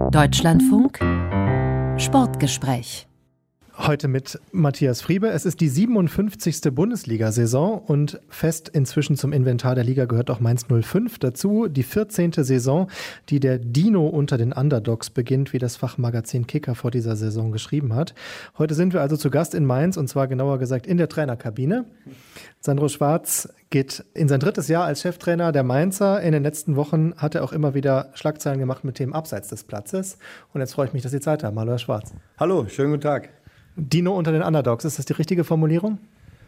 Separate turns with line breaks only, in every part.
Deutschlandfunk Sportgespräch.
Heute mit Matthias Friebe. Es ist die 57. Bundesliga-Saison und fest inzwischen zum Inventar der Liga gehört auch Mainz 05 dazu. Die 14. Saison, die der Dino unter den Underdogs beginnt, wie das Fachmagazin Kicker vor dieser Saison geschrieben hat. Heute sind wir also zu Gast in Mainz und zwar genauer gesagt in der Trainerkabine. Sandro Schwarz geht in sein 3. Jahr als Cheftrainer der Mainzer. In den letzten Wochen hat er auch immer wieder Schlagzeilen gemacht mit Themen abseits des Platzes. Und jetzt freue ich mich, dass Sie Zeit haben. Hallo, Herr Schwarz.
Hallo, schönen guten Tag.
Dino unter den Underdogs, ist das die richtige Formulierung?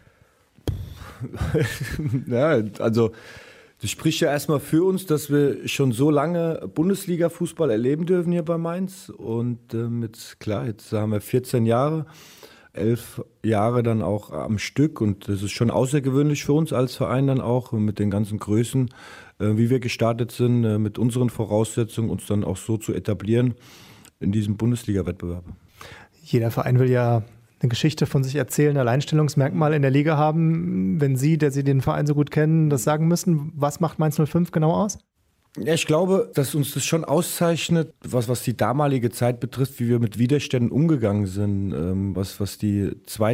Ja, also das spricht ja erstmal für uns, dass wir schon so lange Bundesliga-Fußball erleben dürfen hier bei Mainz. Und jetzt haben wir 14 Jahre, 11 Jahre dann auch am Stück. Und das ist schon außergewöhnlich für uns als Verein dann auch mit den ganzen Größen, wie wir gestartet sind, mit unseren Voraussetzungen uns dann auch so zu etablieren in diesem Bundesliga-Wettbewerb.
Jeder Verein will ja eine Geschichte von sich erzählen, ein Alleinstellungsmerkmal in der Liga haben. Wenn Sie, der Sie den Verein so gut kennen, das sagen müssen, was macht Mainz 05 genau aus?
Ja, ich glaube, dass uns das schon auszeichnet, was die damalige Zeit betrifft, wie wir mit Widerständen umgegangen sind, was die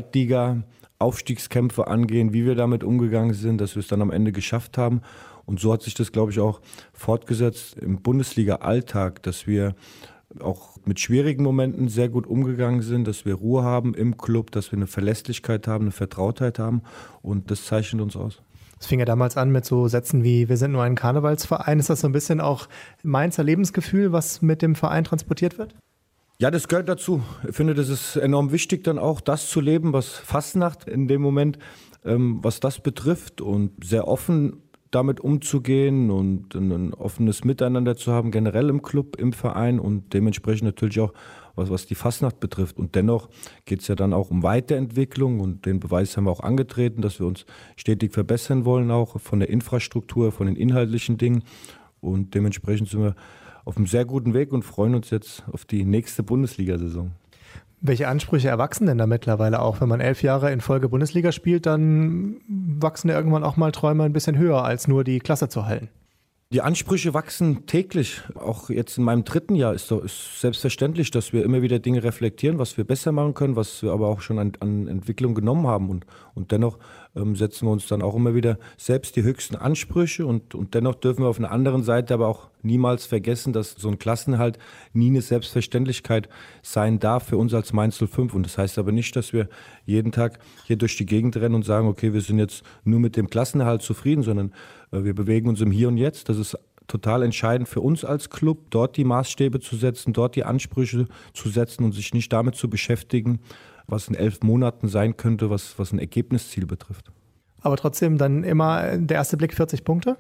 Zweitliga-Aufstiegskämpfe angehen, wie wir damit umgegangen sind, dass wir es dann am Ende geschafft haben. Und so hat sich das, glaube ich, auch fortgesetzt im Bundesliga-Alltag, dass wir auch mit schwierigen Momenten sehr gut umgegangen sind, dass wir Ruhe haben im Club, dass wir eine Verlässlichkeit haben, eine Vertrautheit haben und das zeichnet uns aus.
Es fing ja damals an mit so Sätzen wie, wir sind nur ein Karnevalsverein. Ist das so ein bisschen auch Mainzer Lebensgefühl, was mit dem Verein transportiert wird?
Ja, das gehört dazu. Ich finde, das ist enorm wichtig, dann auch das zu leben, was Fastnacht in dem Moment, was das betrifft und sehr offen damit umzugehen und ein offenes Miteinander zu haben, generell im Club, im Verein und dementsprechend natürlich auch, was die Fastnacht betrifft. Und dennoch geht es ja dann auch um Weiterentwicklung und den Beweis haben wir auch angetreten, dass wir uns stetig verbessern wollen, auch von der Infrastruktur, von den inhaltlichen Dingen. Und dementsprechend sind wir auf einem sehr guten Weg und freuen uns jetzt auf die nächste Bundesliga-Saison.
Welche Ansprüche erwachsen denn da mittlerweile auch? Wenn man 11 Jahre in Folge Bundesliga spielt, dann wachsen ja irgendwann auch mal Träume ein bisschen höher, als nur die Klasse zu halten.
Die Ansprüche wachsen täglich. Auch jetzt in meinem 3. Jahr ist selbstverständlich, dass wir immer wieder Dinge reflektieren, was wir besser machen können, was wir aber auch schon an Entwicklung genommen haben. Und dennoch setzen wir uns dann auch immer wieder selbst die höchsten Ansprüche. Und dennoch dürfen wir auf einer anderen Seite aber auch niemals vergessen, dass so ein Klassenerhalt nie eine Selbstverständlichkeit sein darf für uns als Mainz 05. Und das heißt aber nicht, dass wir jeden Tag hier durch die Gegend rennen und sagen, okay, wir sind jetzt nur mit dem Klassenerhalt zufrieden, sondern wir bewegen uns im Hier und Jetzt. Das ist total entscheidend für uns als Club, dort die Maßstäbe zu setzen, dort die Ansprüche zu setzen und sich nicht damit zu beschäftigen, was in 11 Monaten sein könnte, was ein Ergebnisziel betrifft.
Aber trotzdem dann immer der erste Blick 40 Punkte?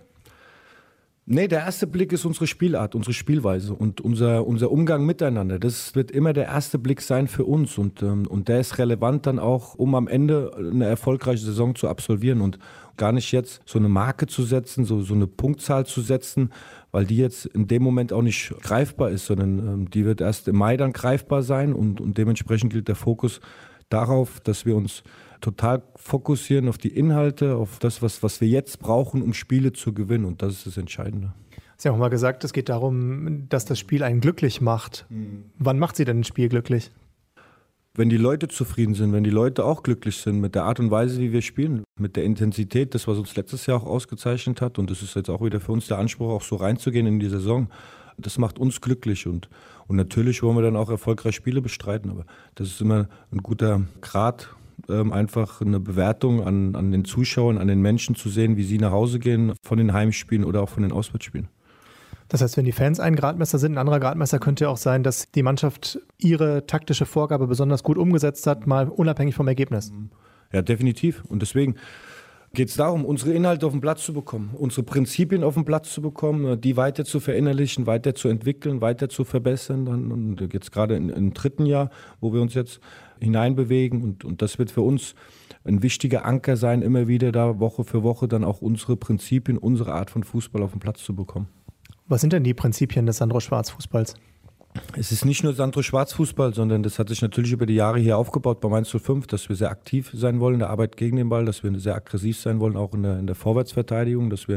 Nee, der erste Blick ist unsere Spielart, unsere Spielweise und unser Umgang miteinander. Das wird immer der erste Blick sein für uns und der ist relevant dann auch, um am Ende eine erfolgreiche Saison zu absolvieren und gar nicht jetzt so eine Marke zu setzen, so eine Punktzahl zu setzen, weil die jetzt in dem Moment auch nicht greifbar ist, sondern die wird erst im Mai dann greifbar sein und dementsprechend gilt der Fokus darauf, dass wir uns total fokussieren auf die Inhalte, auf das, was wir jetzt brauchen, um Spiele zu gewinnen. Und das ist das Entscheidende.
Sie haben auch mal gesagt, es geht darum, dass das Spiel einen glücklich macht. Wann macht Sie denn ein Spiel glücklich?
Wenn die Leute zufrieden sind, wenn die Leute auch glücklich sind mit der Art und Weise, wie wir spielen, mit der Intensität, das, was uns letztes Jahr auch ausgezeichnet hat. Und das ist jetzt auch wieder für uns der Anspruch, auch so reinzugehen in die Saison. Das macht uns glücklich und natürlich wollen wir dann auch erfolgreich Spiele bestreiten. Aber das ist immer ein guter Grad, einfach eine Bewertung an den Zuschauern, an den Menschen zu sehen, wie sie nach Hause gehen von den Heimspielen oder auch von den Auswärtsspielen.
Das heißt, wenn die Fans ein Gradmesser sind, ein anderer Gradmesser könnte ja auch sein, dass die Mannschaft ihre taktische Vorgabe besonders gut umgesetzt hat, mal unabhängig vom Ergebnis.
Ja, definitiv. Und deswegen geht es darum, unsere Inhalte auf den Platz zu bekommen, unsere Prinzipien auf den Platz zu bekommen, die weiter zu verinnerlichen, weiter zu entwickeln, weiter zu verbessern. Und jetzt gerade im 3. Jahr, wo wir uns jetzt hineinbewegen. Und das wird für uns ein wichtiger Anker sein, immer wieder da Woche für Woche dann auch unsere Prinzipien, unsere Art von Fußball auf den Platz zu bekommen.
Was sind denn die Prinzipien des Sandro Schwarz Fußballs?
Es ist nicht nur Sandro Schwarz Fußball, sondern das hat sich natürlich über die Jahre hier aufgebaut bei Mainz 05, dass wir sehr aktiv sein wollen in der Arbeit gegen den Ball, dass wir sehr aggressiv sein wollen, auch in der Vorwärtsverteidigung, dass wir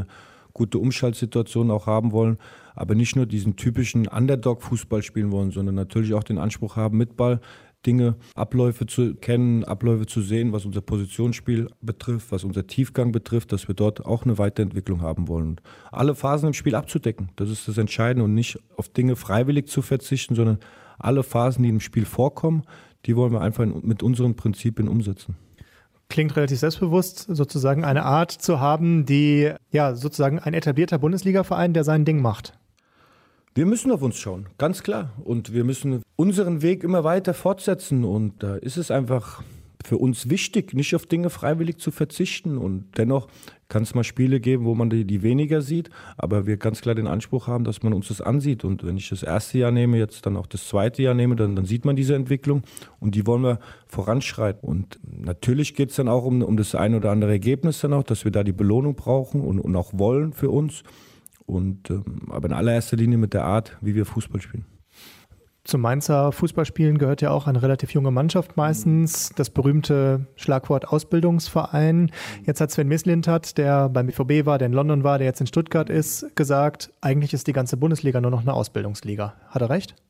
gute Umschaltsituationen auch haben wollen, aber nicht nur diesen typischen Underdog-Fußball spielen wollen, sondern natürlich auch den Anspruch haben, mit Ball Dinge, Abläufe zu kennen, Abläufe zu sehen, was unser Positionsspiel betrifft, was unser Tiefgang betrifft, dass wir dort auch eine Weiterentwicklung haben wollen. Und alle Phasen im Spiel abzudecken, das ist das Entscheidende und nicht auf Dinge freiwillig zu verzichten, sondern alle Phasen, die im Spiel vorkommen, die wollen wir einfach mit unseren Prinzipien umsetzen.
Klingt relativ selbstbewusst, sozusagen eine Art zu haben, die ja sozusagen ein etablierter Bundesliga-Verein, der sein Ding macht.
Wir müssen auf uns schauen, ganz klar. Und wir müssen unseren Weg immer weiter fortsetzen. Und da ist es einfach für uns wichtig, nicht auf Dinge freiwillig zu verzichten. Und dennoch kann es mal Spiele geben, wo man die weniger sieht. Aber wir ganz klar den Anspruch haben, dass man uns das ansieht. Und wenn ich das erste Jahr nehme, jetzt dann auch das zweite Jahr nehme, dann sieht man diese Entwicklung. Und die wollen wir voranschreiten. Und natürlich geht es dann auch um das ein oder andere Ergebnis dann auch, dass wir da die Belohnung brauchen und auch wollen für uns. Aber in allererster Linie mit der Art, wie wir Fußball spielen.
Zum Mainzer Fußballspielen gehört ja auch eine relativ junge Mannschaft meistens, das berühmte Schlagwort Ausbildungsverein. Jetzt hat Sven Mislintat, der beim BVB war, der in London war, der jetzt in Stuttgart ist, gesagt, eigentlich ist die ganze Bundesliga nur noch eine Ausbildungsliga. Hat er recht?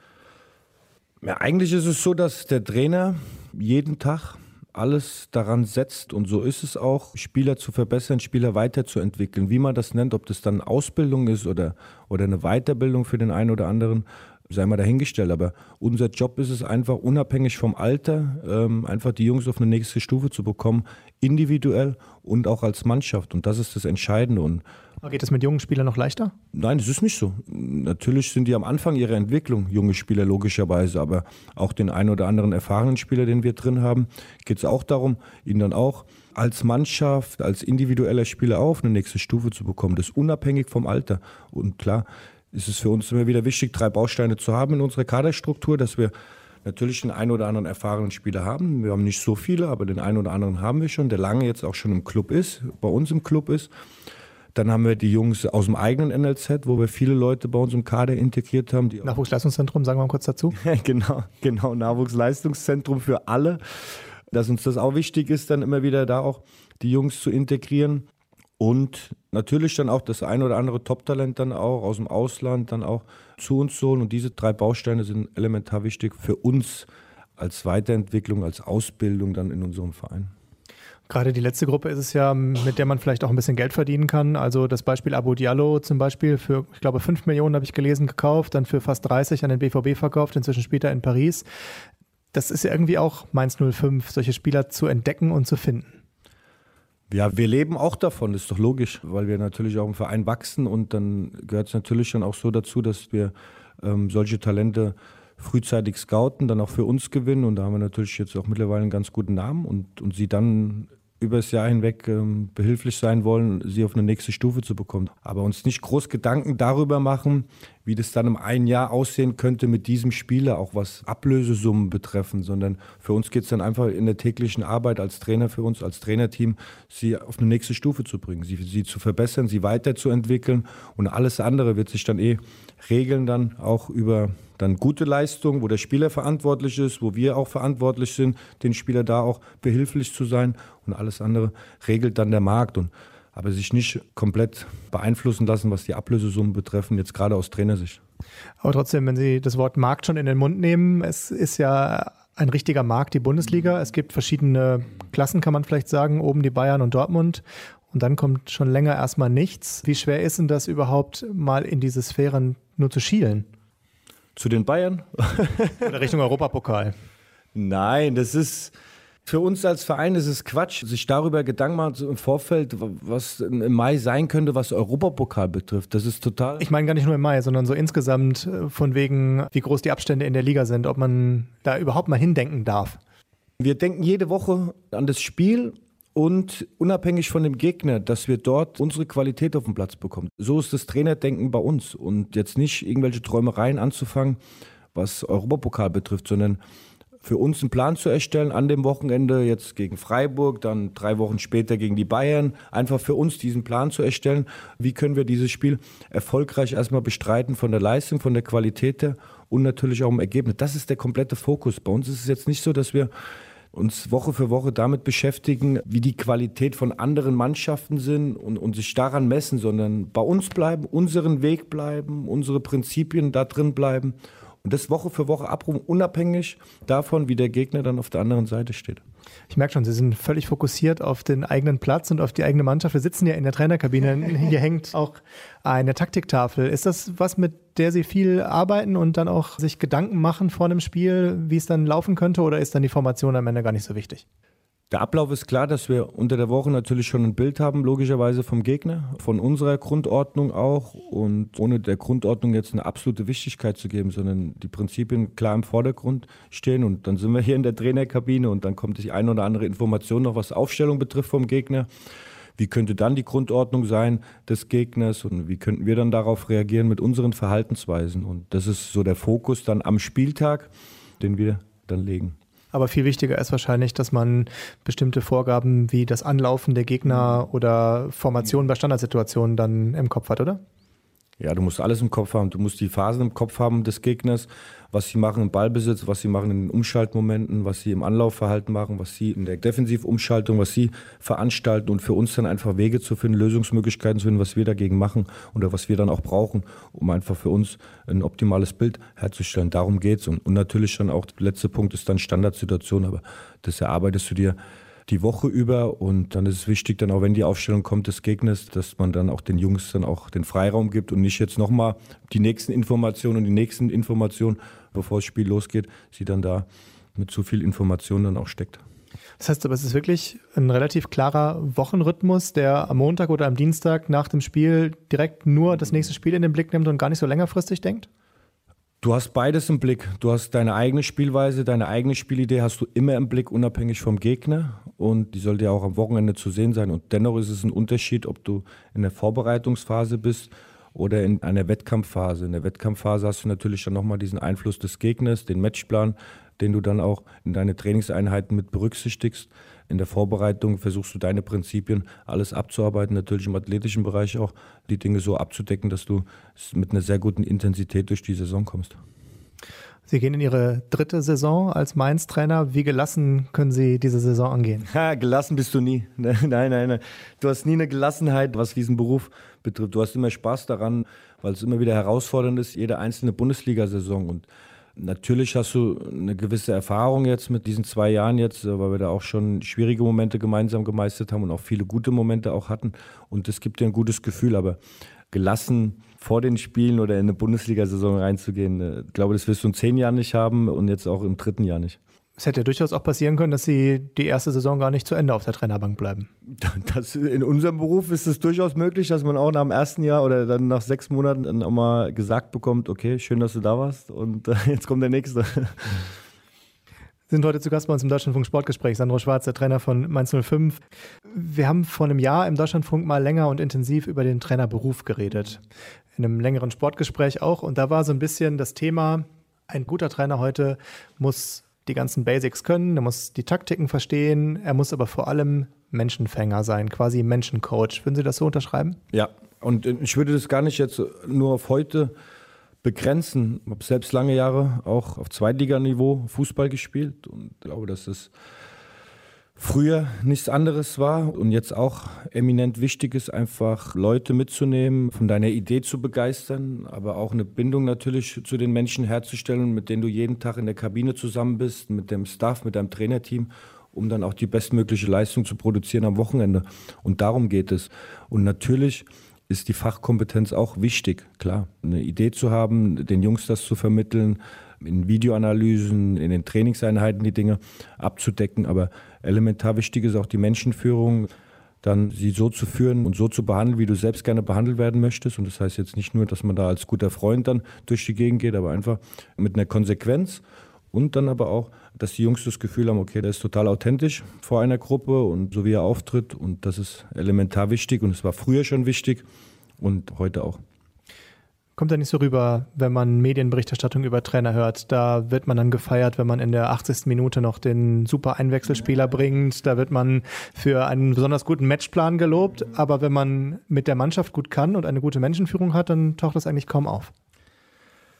Ja, eigentlich ist es so, dass der Trainer jeden Tag alles daran setzt, und so ist es auch, Spieler zu verbessern, Spieler weiterzuentwickeln. Wie man das nennt, ob das dann Ausbildung ist oder eine Weiterbildung für den einen oder anderen, sei mal dahingestellt. Aber unser Job ist es einfach, unabhängig vom Alter, einfach die Jungs auf eine nächste Stufe zu bekommen, individuell und auch als Mannschaft. Und das ist das Entscheidende. Und
geht es mit jungen Spielern noch leichter?
Nein, das ist nicht so. Natürlich sind die am Anfang ihrer Entwicklung, junge Spieler logischerweise, aber auch den einen oder anderen erfahrenen Spieler, den wir drin haben, geht es auch darum, ihn dann auch als Mannschaft, als individueller Spieler auf eine nächste Stufe zu bekommen. Das ist unabhängig vom Alter. Und klar ist es für uns immer wieder wichtig, 3 Bausteine zu haben in unserer Kaderstruktur, dass wir natürlich den einen oder anderen erfahrenen Spieler haben. Wir haben nicht so viele, aber den einen oder anderen haben wir schon, der lange jetzt auch schon im Club ist, bei uns im Club ist. Dann haben wir die Jungs aus dem eigenen NLZ, wo wir viele Leute bei uns im Kader integriert haben.
Nachwuchsleistungszentrum, sagen wir mal kurz dazu.
Genau, Nachwuchsleistungszentrum für alle. Dass uns das auch wichtig ist, dann immer wieder da auch die Jungs zu integrieren. Und natürlich dann auch das ein oder andere Top-Talent dann auch aus dem Ausland dann auch zu uns holen. Und diese 3 Bausteine sind elementar wichtig für uns als Weiterentwicklung, als Ausbildung dann in unserem Verein.
Gerade die letzte Gruppe ist es ja, mit der man vielleicht auch ein bisschen Geld verdienen kann. Also das Beispiel Abou Diallo zum Beispiel für, ich glaube, 5 Millionen habe ich gelesen, gekauft, dann für fast 30 an den BVB verkauft, inzwischen spielt er in Paris. Das ist ja irgendwie auch Mainz 05, solche Spieler zu entdecken und zu finden.
Ja, wir leben auch davon, das ist doch logisch, weil wir natürlich auch im Verein wachsen und dann gehört es natürlich schon auch so dazu, dass wir solche Talente frühzeitig scouten, dann auch für uns gewinnen, und da haben wir natürlich jetzt auch mittlerweile einen ganz guten Namen und sie dann über das Jahr hinweg behilflich sein wollen, sie auf eine nächste Stufe zu bekommen. Aber uns nicht groß Gedanken darüber machen, wie das dann im einen Jahr aussehen könnte mit diesem Spieler, auch was Ablösesummen betreffen, sondern für uns geht es dann einfach in der täglichen Arbeit als Trainer für uns, als Trainerteam, sie auf eine nächste Stufe zu bringen, sie zu verbessern, sie weiterzuentwickeln, und alles andere wird sich dann regeln dann auch über dann gute Leistung, wo der Spieler verantwortlich ist, wo wir auch verantwortlich sind, den Spieler da auch behilflich zu sein, und alles andere regelt dann der Markt. Aber sich nicht komplett beeinflussen lassen, was die Ablösesummen betreffen, jetzt gerade aus Trainersicht.
Aber trotzdem, wenn Sie das Wort Markt schon in den Mund nehmen, es ist ja ein richtiger Markt, die Bundesliga. Es gibt verschiedene Klassen, kann man vielleicht sagen, oben die Bayern und Dortmund. Und dann kommt schon länger erstmal nichts. Wie schwer ist denn das überhaupt, mal in diese Sphären nur zu schielen?
Zu den Bayern?
Oder Richtung Europapokal?
Nein, das ist... Für uns als Verein ist es Quatsch, sich darüber Gedanken machen im Vorfeld, was im Mai sein könnte, was Europapokal betrifft. Das ist total...
Ich meine gar nicht nur im Mai, sondern so insgesamt von wegen, wie groß die Abstände in der Liga sind, ob man da überhaupt mal hindenken darf.
Wir denken jede Woche an das Spiel und unabhängig von dem Gegner, dass wir dort unsere Qualität auf den Platz bekommen. So ist das Trainerdenken bei uns, und jetzt nicht irgendwelche Träumereien anzufangen, was Europapokal betrifft, sondern für uns einen Plan zu erstellen an dem Wochenende, jetzt gegen Freiburg, dann 3 Wochen später gegen die Bayern, einfach für uns diesen Plan zu erstellen, wie können wir dieses Spiel erfolgreich erstmal bestreiten von der Leistung, von der Qualität her und natürlich auch im Ergebnis. Das ist der komplette Fokus. Bei uns ist es jetzt nicht so, dass wir uns Woche für Woche damit beschäftigen, wie die Qualität von anderen Mannschaften sind und sich daran messen, sondern bei uns bleiben, unseren Weg bleiben, unsere Prinzipien da drin bleiben und das Woche für Woche abrufen, unabhängig davon, wie der Gegner dann auf der anderen Seite steht.
Ich merke schon, Sie sind völlig fokussiert auf den eigenen Platz und auf die eigene Mannschaft. Wir sitzen ja in der Trainerkabine. Hier hängt auch eine Taktiktafel. Ist das was, mit der Sie viel arbeiten und dann auch sich Gedanken machen vor einem Spiel, wie es dann laufen könnte? Oder ist dann die Formation am Ende gar nicht so wichtig?
Der Ablauf ist klar, dass wir unter der Woche natürlich schon ein Bild haben, logischerweise vom Gegner, von unserer Grundordnung auch und ohne der Grundordnung jetzt eine absolute Wichtigkeit zu geben, sondern die Prinzipien klar im Vordergrund stehen und dann sind wir hier in der Trainerkabine und dann kommt die eine oder andere Information noch, was Aufstellung betrifft vom Gegner. Wie könnte dann die Grundordnung sein des Gegners und wie könnten wir dann darauf reagieren mit unseren Verhaltensweisen und das ist so der Fokus dann am Spieltag, den wir dann legen.
Aber viel wichtiger ist wahrscheinlich, dass man bestimmte Vorgaben wie das Anlaufen der Gegner oder Formationen bei Standardsituationen dann im Kopf hat, oder?
Ja, du musst alles im Kopf haben. Du musst die Phasen im Kopf haben des Gegners, was sie machen im Ballbesitz, was sie machen in den Umschaltmomenten, was sie im Anlaufverhalten machen, was sie in der Defensivumschaltung, was sie veranstalten und für uns dann einfach Wege zu finden, Lösungsmöglichkeiten zu finden, was wir dagegen machen oder was wir dann auch brauchen, um einfach für uns ein optimales Bild herzustellen. Darum geht's. Und natürlich dann auch, der letzte Punkt ist dann Standardsituation, aber das erarbeitest du dir die Woche über und dann ist es wichtig, dann auch wenn die Aufstellung kommt des Gegners, dass man dann auch den Jungs dann auch den Freiraum gibt und nicht jetzt nochmal die nächsten Informationen und die nächsten Informationen, bevor das Spiel losgeht, sie dann da mit zu viel Information dann auch steckt.
Das heißt aber, es ist wirklich ein relativ klarer Wochenrhythmus, der am Montag oder am Dienstag nach dem Spiel direkt nur das nächste Spiel in den Blick nimmt und gar nicht so längerfristig denkt?
Du hast beides im Blick. Du hast deine eigene Spielweise, deine eigene Spielidee hast du immer im Blick, unabhängig vom Gegner. Und die sollte ja auch am Wochenende zu sehen sein. Und dennoch ist es ein Unterschied, ob du in der Vorbereitungsphase bist oder in einer Wettkampfphase. In der Wettkampfphase hast du natürlich dann nochmal diesen Einfluss des Gegners, den Matchplan, den du dann auch in deine Trainingseinheiten mit berücksichtigst. In der Vorbereitung versuchst du deine Prinzipien alles abzuarbeiten, natürlich im athletischen Bereich auch, die Dinge so abzudecken, dass du mit einer sehr guten Intensität durch die Saison kommst.
Sie gehen in Ihre 3. Saison als Mainz-Trainer. Wie gelassen können Sie diese Saison angehen?
Gelassen bist du nie. Nein. Du hast nie eine Gelassenheit, was diesen Beruf betrifft. Du hast immer Spaß daran, weil es immer wieder herausfordernd ist, jede einzelne Bundesliga-Saison. Und natürlich hast du eine gewisse Erfahrung jetzt mit diesen 2 Jahren jetzt, weil wir da auch schon schwierige Momente gemeinsam gemeistert haben und auch viele gute Momente auch hatten. Und es gibt dir ein gutes Gefühl, aber gelassen vor den Spielen oder in eine Bundesliga-Saison reinzugehen, ich glaube, das wirst du in 10 Jahren nicht haben und jetzt auch im 3. Jahr nicht.
Es hätte ja durchaus auch passieren können, dass Sie die erste Saison gar nicht zu Ende auf der Trainerbank bleiben.
In unserem Beruf ist es durchaus möglich, dass man auch nach dem ersten Jahr oder dann nach 6 Monaten dann auch mal gesagt bekommt, okay, schön, dass du da warst und jetzt kommt der Nächste.
Sie sind heute zu Gast bei uns im Deutschlandfunk Sportgespräch. Sandro Schwarz, der Trainer von Mainz 05. Wir haben vor einem Jahr im Deutschlandfunk mal länger und intensiv über den Trainerberuf geredet. In einem längeren Sportgespräch auch. Und da war so ein bisschen das Thema, ein guter Trainer heute muss die ganzen Basics können, er muss die Taktiken verstehen, er muss aber vor allem Menschenfänger sein, quasi Menschencoach. Würden Sie das so unterschreiben?
Ja, und ich würde das gar nicht jetzt nur auf heute begrenzen. Ich habe selbst lange Jahre auch auf Zweitliganiveau Fußball gespielt und glaube, dass es früher nichts anderes war und jetzt auch eminent wichtig ist, einfach Leute mitzunehmen, von deiner Idee zu begeistern, aber auch eine Bindung natürlich zu den Menschen herzustellen, mit denen du jeden Tag in der Kabine zusammen bist, mit dem Staff, mit deinem Trainerteam, um dann auch die bestmögliche Leistung zu produzieren am Wochenende. Und darum geht es. Und natürlich ist die Fachkompetenz auch wichtig, klar. Eine Idee zu haben, den Jungs das zu vermitteln, in Videoanalysen, in den Trainingseinheiten die Dinge abzudecken. Aber elementar wichtig ist auch die Menschenführung, dann sie so zu führen und so zu behandeln, wie du selbst gerne behandelt werden möchtest. Und das heißt jetzt nicht nur, dass man da als guter Freund dann durch die Gegend geht, aber einfach mit einer Konsequenz. Und dann aber auch, dass die Jungs das Gefühl haben, okay, der ist total authentisch vor einer Gruppe und so wie er auftritt. Und das ist elementar wichtig und es war früher schon wichtig und heute auch.
Kommt ja nicht so rüber, wenn man Medienberichterstattung über Trainer hört. Da wird man dann gefeiert, wenn man in der 80. Minute noch den super Einwechselspieler bringt. Da wird man für einen besonders guten Matchplan gelobt. Aber wenn man mit der Mannschaft gut kann und eine gute Menschenführung hat, dann taucht das eigentlich kaum auf.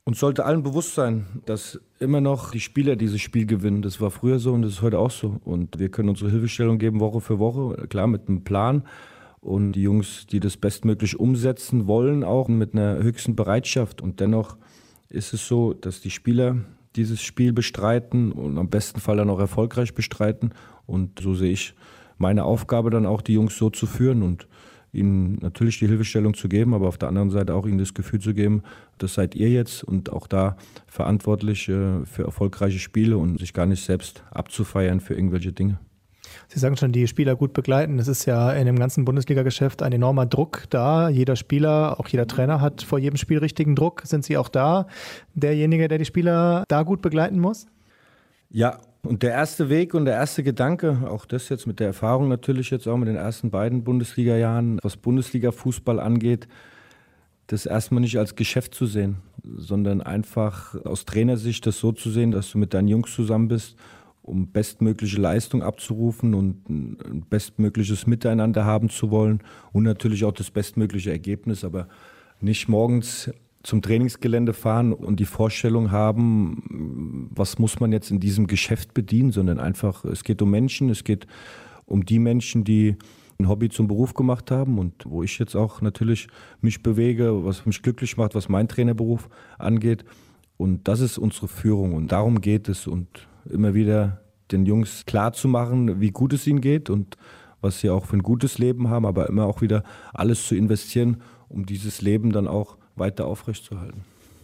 Uns sollte allen bewusst sein, dass immer noch die Spieler dieses Spiel gewinnen. Das war früher so und das ist heute auch so. Und wir können unsere Hilfestellung geben Woche für Woche, klar mit einem Plan. Und die Jungs, die das bestmöglich umsetzen wollen, auch mit einer höchsten Bereitschaft. Und dennoch ist es so, dass die Spieler dieses Spiel bestreiten und am besten Fall dann auch erfolgreich bestreiten. Und so sehe ich meine Aufgabe dann auch, die Jungs so zu führen und ihnen natürlich die Hilfestellung zu geben, aber auf der anderen Seite auch ihnen das Gefühl zu geben, das seid ihr jetzt und auch da verantwortlich für erfolgreiche Spiele und sich gar nicht selbst abzufeiern für irgendwelche Dinge.
Sie sagen schon, die Spieler gut begleiten. Es ist ja in dem ganzen Bundesliga-Geschäft ein enormer Druck da. Jeder Spieler, auch jeder Trainer hat vor jedem Spiel richtigen Druck. Sind Sie auch da derjenige, der die Spieler da gut begleiten muss?
Ja, und der erste Weg und der erste Gedanke, auch das jetzt mit der Erfahrung natürlich jetzt auch mit den ersten beiden Bundesliga-Jahren, was Bundesliga-Fußball angeht, das erstmal nicht als Geschäft zu sehen, sondern einfach aus Trainersicht das so zu sehen, dass du mit deinen Jungs zusammen bist, um bestmögliche Leistung abzurufen und ein bestmögliches Miteinander haben zu wollen und natürlich auch das bestmögliche Ergebnis, aber nicht morgens zum Trainingsgelände fahren und die Vorstellung haben, was muss man jetzt in diesem Geschäft bedienen, sondern einfach, es geht um Menschen, es geht um die Menschen, die ein Hobby zum Beruf gemacht haben und wo ich jetzt auch natürlich mich bewege, was mich glücklich macht, was mein Trainerberuf angeht. Und das ist unsere Führung und darum geht es und immer wieder den Jungs klar zu machen, wie gut es ihnen geht und was sie auch für ein gutes Leben haben, aber immer auch wieder alles zu investieren, um dieses Leben dann auch weiter aufrechtzuerhalten.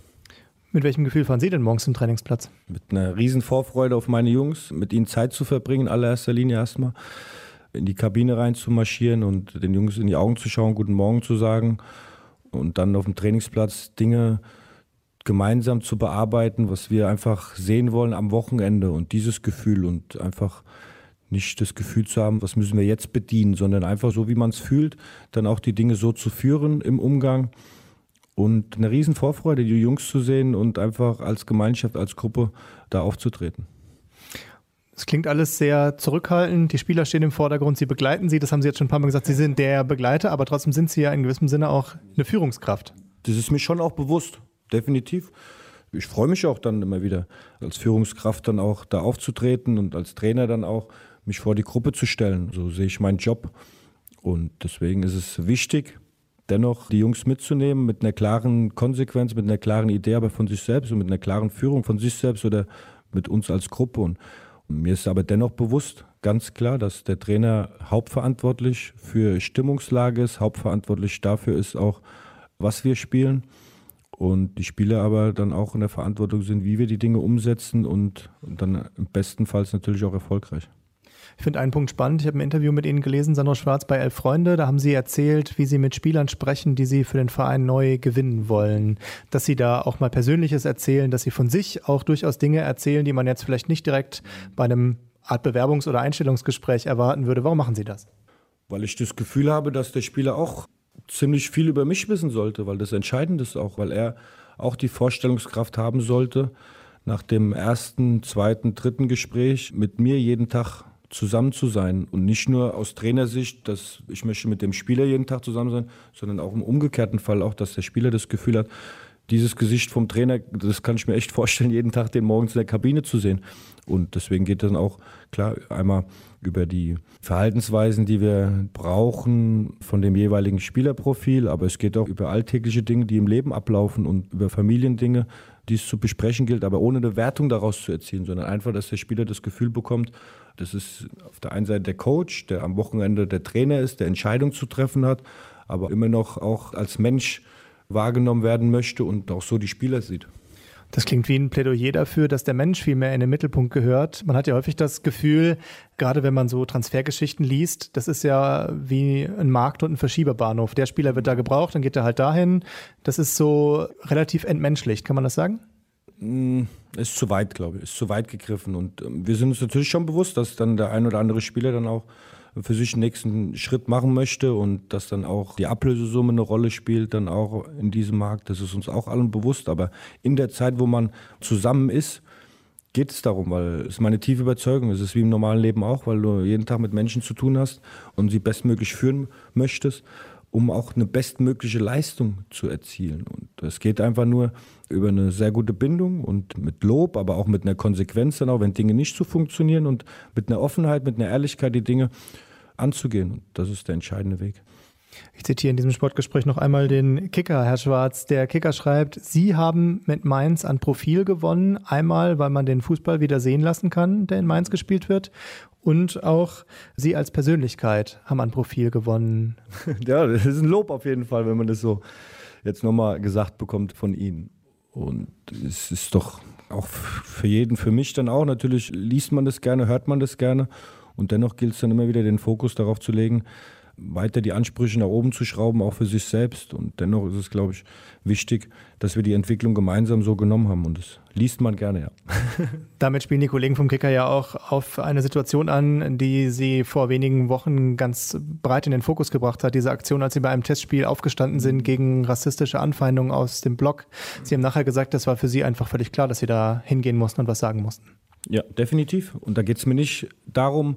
Mit welchem Gefühl fahren Sie denn morgens zum Trainingsplatz?
Mit einer riesen Vorfreude auf meine Jungs, mit ihnen Zeit zu verbringen, in allererster Linie erstmal, in die Kabine rein zu marschieren und den Jungs in die Augen zu schauen, guten Morgen zu sagen und dann auf dem Trainingsplatz Dinge gemeinsam zu bearbeiten, was wir einfach sehen wollen am Wochenende und dieses Gefühl und einfach nicht das Gefühl zu haben, was müssen wir jetzt bedienen, sondern einfach so, wie man es fühlt, dann auch die Dinge so zu führen im Umgang. Und eine riesen Vorfreude, die Jungs zu sehen und einfach als Gemeinschaft, als Gruppe da aufzutreten.
Es klingt alles sehr zurückhaltend. Die Spieler stehen im Vordergrund, Sie begleiten sie. Das haben Sie jetzt schon ein paar Mal gesagt. Sie sind der Begleiter, aber trotzdem sind Sie ja in gewissem Sinne auch eine Führungskraft.
Das ist mir schon auch bewusst, definitiv. Ich freue mich auch dann immer wieder, als Führungskraft dann auch da aufzutreten und als Trainer dann auch mich vor die Gruppe zu stellen. So sehe ich meinen Job. Und deswegen ist es wichtig, dennoch die Jungs mitzunehmen mit einer klaren Konsequenz, mit einer klaren Idee, aber von sich selbst und mit einer klaren Führung von sich selbst oder mit uns als Gruppe. Und mir ist aber dennoch bewusst, ganz klar, dass der Trainer hauptverantwortlich für Stimmungslage ist, hauptverantwortlich dafür ist auch, was wir spielen. Und die Spieler aber dann auch in der Verantwortung sind, wie wir die Dinge umsetzen und dann im besten Fall natürlich auch erfolgreich.
Ich finde einen Punkt spannend. Ich habe ein Interview mit Ihnen gelesen, Sandro Schwarz bei 11 Freunde. Da haben Sie erzählt, wie Sie mit Spielern sprechen, die Sie für den Verein neu gewinnen wollen. Dass Sie da auch mal Persönliches erzählen, dass Sie von sich auch durchaus Dinge erzählen, die man jetzt vielleicht nicht direkt bei einem Art Bewerbungs- oder Einstellungsgespräch erwarten würde. Warum machen Sie das?
Weil ich das Gefühl habe, dass der Spieler auch ziemlich viel über mich wissen sollte, weil das entscheidend ist auch, weil er auch die Vorstellungskraft haben sollte, nach dem ersten, zweiten, dritten Gespräch mit mir jeden Tag zusammen zu sein und nicht nur aus Trainersicht, dass ich möchte mit dem Spieler jeden Tag zusammen sein, sondern auch im umgekehrten Fall auch, dass der Spieler das Gefühl hat, dieses Gesicht vom Trainer, das kann ich mir echt vorstellen, jeden Tag den morgens in der Kabine zu sehen. Und deswegen geht es dann auch, klar, einmal über die Verhaltensweisen, die wir brauchen von dem jeweiligen Spielerprofil, aber es geht auch über alltägliche Dinge, die im Leben ablaufen und über Familiendinge, die es zu besprechen gilt, aber ohne eine Wertung daraus zu erzielen, sondern einfach, dass der Spieler das Gefühl bekommt, das ist auf der einen Seite der Coach, der am Wochenende der Trainer ist, der Entscheidungen zu treffen hat, aber immer noch auch als Mensch wahrgenommen werden möchte und auch so die Spieler sieht.
Das klingt wie ein Plädoyer dafür, dass der Mensch viel mehr in den Mittelpunkt gehört. Man hat ja häufig das Gefühl, gerade wenn man so Transfergeschichten liest, das ist ja wie ein Markt und ein Verschieberbahnhof. Der Spieler wird da gebraucht, dann geht er halt dahin. Das ist so relativ entmenschlicht, kann man das sagen?
Ist zu weit, glaube ich, ist zu weit gegriffen. Und wir sind uns natürlich schon bewusst, dass dann der ein oder andere Spieler dann auch für sich den nächsten Schritt machen möchte und dass dann auch die Ablösesumme eine Rolle spielt, dann auch in diesem Markt. Das ist uns auch allen bewusst. Aber in der Zeit, wo man zusammen ist, geht es darum, weil es meine tiefe Überzeugung ist. Es ist wie im normalen Leben auch, weil du jeden Tag mit Menschen zu tun hast und sie bestmöglich führen möchtest. um auch eine bestmögliche Leistung zu erzielen. Und das geht einfach nur über eine sehr gute Bindung und mit Lob, aber auch mit einer Konsequenz dann auch, wenn Dinge nicht so funktionieren und mit einer Offenheit, mit einer Ehrlichkeit die Dinge anzugehen. Und das ist der entscheidende Weg.
Ich zitiere in diesem Sportgespräch noch einmal den Kicker, Herr Schwarz. Der Kicker schreibt, Sie haben mit Mainz an Profil gewonnen. Einmal, weil man den Fußball wieder sehen lassen kann, der in Mainz gespielt wird. Und auch Sie als Persönlichkeit haben an Profil gewonnen.
Ja, das ist ein Lob auf jeden Fall, wenn man das so jetzt nochmal gesagt bekommt von Ihnen. Und es ist doch auch für jeden, für mich dann auch, natürlich liest man das gerne, hört man das gerne. Und dennoch gilt es dann immer wieder, den Fokus darauf zu legen, weiter die Ansprüche nach oben zu schrauben, auch für sich selbst. Und dennoch ist es, glaube ich, wichtig, dass wir die Entwicklung gemeinsam so genommen haben. Und das liest man gerne, ja.
Damit spielen die Kollegen vom Kicker ja auch auf eine Situation an, die sie vor wenigen Wochen ganz breit in den Fokus gebracht hat. Diese Aktion, als sie bei einem Testspiel aufgestanden sind gegen rassistische Anfeindungen aus dem Block. Sie haben nachher gesagt, das war für sie einfach völlig klar, dass sie da hingehen mussten und was sagen mussten. Ja,
definitiv. Und da geht es mir nicht darum,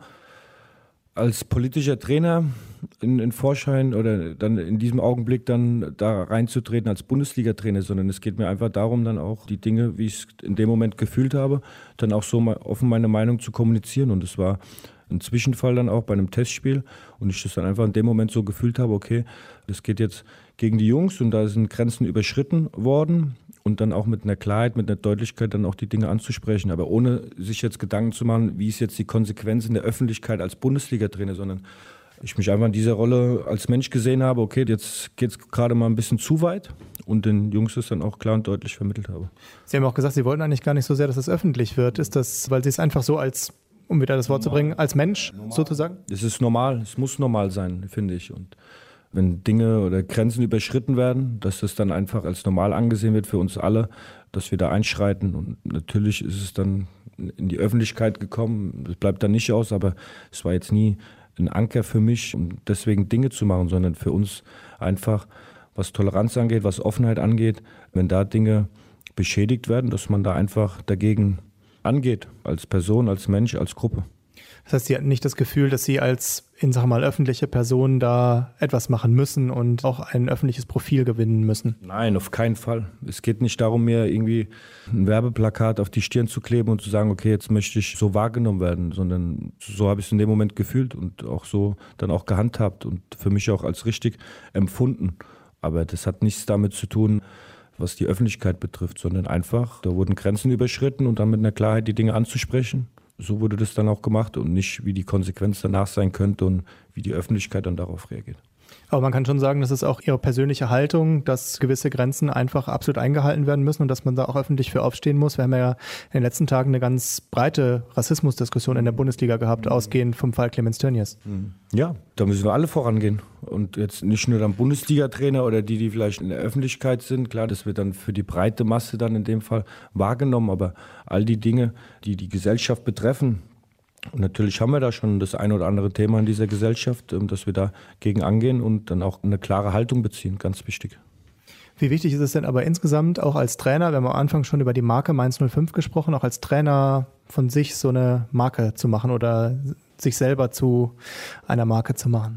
als politischer Trainer in Vorschein oder dann in diesem Augenblick dann da reinzutreten als Bundesliga-Trainer, sondern es geht mir einfach darum, dann auch die Dinge, wie ich es in dem Moment gefühlt habe, dann auch so offen meine Meinung zu kommunizieren. Und es war ein Zwischenfall dann auch bei einem Testspiel und ich das dann einfach in dem Moment so gefühlt habe, okay, das geht jetzt gegen die Jungs und da sind Grenzen überschritten worden. Und dann auch mit einer Klarheit, mit einer Deutlichkeit dann auch die Dinge anzusprechen. Aber ohne sich jetzt Gedanken zu machen, wie ist jetzt die Konsequenz in der Öffentlichkeit als Bundesliga-Trainer, sondern ich mich einfach in dieser Rolle als Mensch gesehen habe, okay, jetzt geht es gerade mal ein bisschen zu weit und den Jungs das dann auch klar und deutlich vermittelt habe.
Sie haben auch gesagt, Sie wollten eigentlich gar nicht so sehr, dass es öffentlich wird. Ist das, weil Sie es einfach so als, um wieder das Wort zu bringen, als Mensch sozusagen?
Es ist normal, es muss normal sein, finde ich. Und wenn Dinge oder Grenzen überschritten werden, dass das dann einfach als normal angesehen wird für uns alle, dass wir da einschreiten. Und natürlich ist es dann in die Öffentlichkeit gekommen, es bleibt dann nicht aus, aber es war jetzt nie ein Anker für mich, um deswegen Dinge zu machen, sondern für uns einfach, was Toleranz angeht, was Offenheit angeht, wenn da Dinge beschädigt werden, dass man da einfach dagegen angeht, als Person, als Mensch, als Gruppe.
Das heißt, Sie hatten nicht das Gefühl, dass Sie als, öffentliche Person da etwas machen müssen und auch ein öffentliches Profil gewinnen müssen?
Nein, auf keinen Fall. Es geht nicht darum, mir irgendwie ein Werbeplakat auf die Stirn zu kleben und zu sagen, okay, jetzt möchte ich so wahrgenommen werden, sondern so habe ich es in dem Moment gefühlt und auch so dann auch gehandhabt und für mich auch als richtig empfunden. Aber das hat nichts damit zu tun, was die Öffentlichkeit betrifft, sondern einfach, da wurden Grenzen überschritten und dann mit einer Klarheit die Dinge anzusprechen. So wurde das dann auch gemacht und nicht, wie die Konsequenz danach sein könnte und wie die Öffentlichkeit dann darauf reagiert.
Aber man kann schon sagen, das ist auch Ihre persönliche Haltung, dass gewisse Grenzen einfach absolut eingehalten werden müssen und dass man da auch öffentlich für aufstehen muss. Wir haben ja in den letzten Tagen eine ganz breite Rassismusdiskussion in der Bundesliga gehabt, ausgehend vom Fall Clemens Tönnies.
Ja, da müssen wir alle vorangehen. Und jetzt nicht nur dann Bundesliga-Trainer oder die vielleicht in der Öffentlichkeit sind. Klar, das wird dann für die breite Masse dann in dem Fall wahrgenommen. Aber all die Dinge, die die Gesellschaft betreffen, und natürlich haben wir da schon das ein oder andere Thema in dieser Gesellschaft, dass wir dagegen angehen und dann auch eine klare Haltung beziehen, ganz wichtig.
Wie wichtig ist es denn aber insgesamt auch als Trainer, wir haben am Anfang schon über die Marke Mainz 05 gesprochen, auch als Trainer von sich so eine Marke zu machen oder sich selber zu einer Marke zu machen?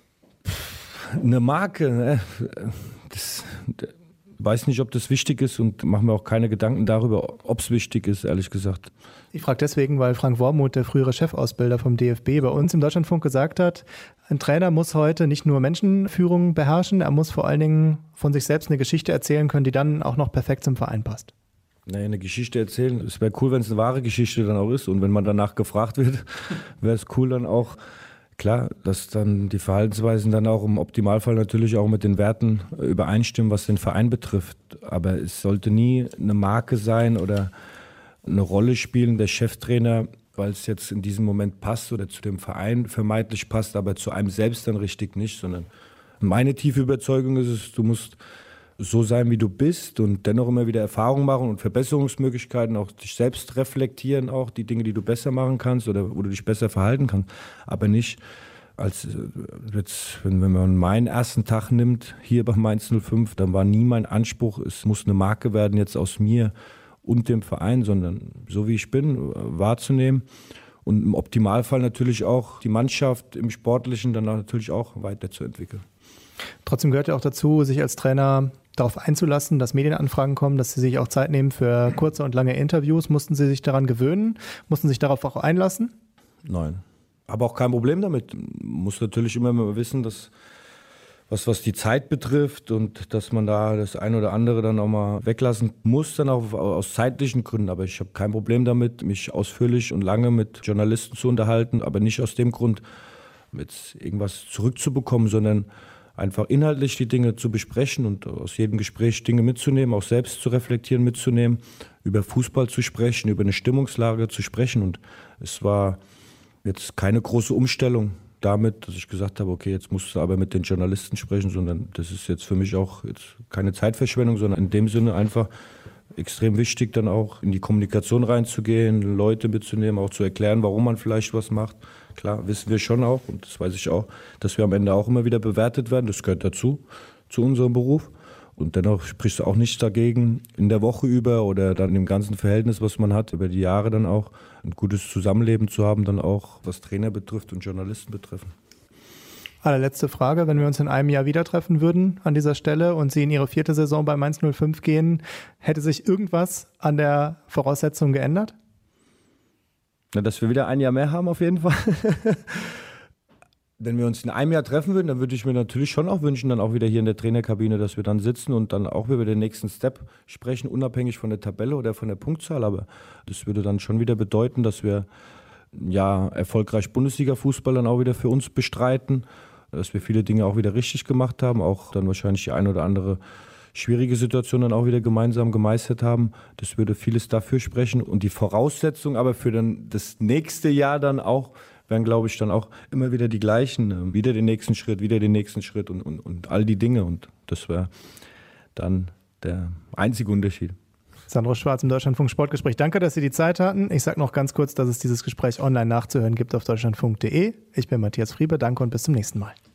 Eine Marke, ne? Weiß nicht, ob das wichtig ist und mache mir auch keine Gedanken darüber, ob es wichtig ist, ehrlich gesagt.
Ich frage deswegen, weil Frank Wormuth, der frühere Chefausbilder vom DFB, bei uns im Deutschlandfunk gesagt hat, ein Trainer muss heute nicht nur Menschenführung beherrschen, er muss vor allen Dingen von sich selbst eine Geschichte erzählen können, die dann auch noch perfekt zum Verein passt.
Naja, eine Geschichte erzählen, es wäre cool, wenn es eine wahre Geschichte dann auch ist und wenn man danach gefragt wird, wäre es cool dann auch, klar, dass dann die Verhaltensweisen dann auch im Optimalfall natürlich auch mit den Werten übereinstimmen, was den Verein betrifft. Aber es sollte nie eine Marke sein oder eine Rolle spielen, der Cheftrainer, weil es jetzt in diesem Moment passt oder zu dem Verein vermeintlich passt, aber zu einem selbst dann richtig nicht, sondern meine tiefe Überzeugung ist es, du musst so sein, wie du bist und dennoch immer wieder Erfahrungen machen und Verbesserungsmöglichkeiten, auch dich selbst reflektieren, auch die Dinge, die du besser machen kannst oder wo du dich besser verhalten kannst, aber nicht als jetzt, wenn man meinen ersten Tag nimmt, hier bei Mainz 05, dann war nie mein Anspruch, es muss eine Marke werden jetzt aus mir und dem Verein, sondern so wie ich bin, wahrzunehmen und im Optimalfall natürlich auch die Mannschaft im Sportlichen dann natürlich auch weiterzuentwickeln.
Trotzdem gehört ja auch dazu, sich als Trainer darauf einzulassen, dass Medienanfragen kommen, dass Sie sich auch Zeit nehmen für kurze und lange Interviews. Mussten Sie sich daran gewöhnen? Mussten Sie sich darauf auch einlassen?
Nein, aber auch kein Problem damit. Man muss natürlich immer mal wissen, dass was die Zeit betrifft und dass man da das ein oder andere dann auch mal weglassen muss, dann auch aus zeitlichen Gründen. Aber ich habe kein Problem damit, mich ausführlich und lange mit Journalisten zu unterhalten, aber nicht aus dem Grund, jetzt irgendwas zurückzubekommen, sondern einfach inhaltlich die Dinge zu besprechen und aus jedem Gespräch Dinge mitzunehmen, auch selbst zu reflektieren, mitzunehmen, über Fußball zu sprechen, über eine Stimmungslage zu sprechen. Und es war jetzt keine große Umstellung damit, dass ich gesagt habe, okay, jetzt musst du aber mit den Journalisten sprechen, sondern das ist jetzt für mich auch jetzt keine Zeitverschwendung, sondern in dem Sinne einfach extrem wichtig, dann auch in die Kommunikation reinzugehen, Leute mitzunehmen, auch zu erklären, warum man vielleicht was macht. Klar, wissen wir schon auch, und das weiß ich auch, dass wir am Ende auch immer wieder bewertet werden. Das gehört dazu, zu unserem Beruf. Und dennoch sprichst du auch nichts dagegen, in der Woche über oder dann im ganzen Verhältnis, was man hat, über die Jahre dann auch ein gutes Zusammenleben zu haben, dann auch was Trainer betrifft und Journalisten betreffen.
Allerletzte Frage, wenn wir uns in einem Jahr wieder treffen würden an dieser Stelle und Sie in Ihre 4. Saison bei Mainz 05 gehen, hätte sich irgendwas an der Voraussetzung geändert?
Na, dass wir wieder ein Jahr mehr haben auf jeden Fall. Wenn wir uns in einem Jahr treffen würden, dann würde ich mir natürlich schon auch wünschen, dann auch wieder hier in der Trainerkabine, dass wir dann sitzen und dann auch über den nächsten Step sprechen, unabhängig von der Tabelle oder von der Punktzahl. Aber das würde dann schon wieder bedeuten, dass wir ja erfolgreich Bundesliga-Fußball dann auch wieder für uns bestreiten, dass wir viele Dinge auch wieder richtig gemacht haben, auch dann wahrscheinlich die eine oder andere schwierige Situation dann auch wieder gemeinsam gemeistert haben. Das würde vieles dafür sprechen. Und die Voraussetzungen aber für dann das nächste Jahr dann auch wären, glaube ich, dann auch immer wieder die gleichen. Wieder den nächsten Schritt und all die Dinge. Und das wäre dann der einzige Unterschied.
Sandro Schwarz im Deutschlandfunk Sportgespräch. Danke, dass Sie die Zeit hatten. Ich sage noch ganz kurz, dass es dieses Gespräch online nachzuhören gibt auf deutschlandfunk.de. Ich bin Matthias Friebe. Danke und bis zum nächsten Mal.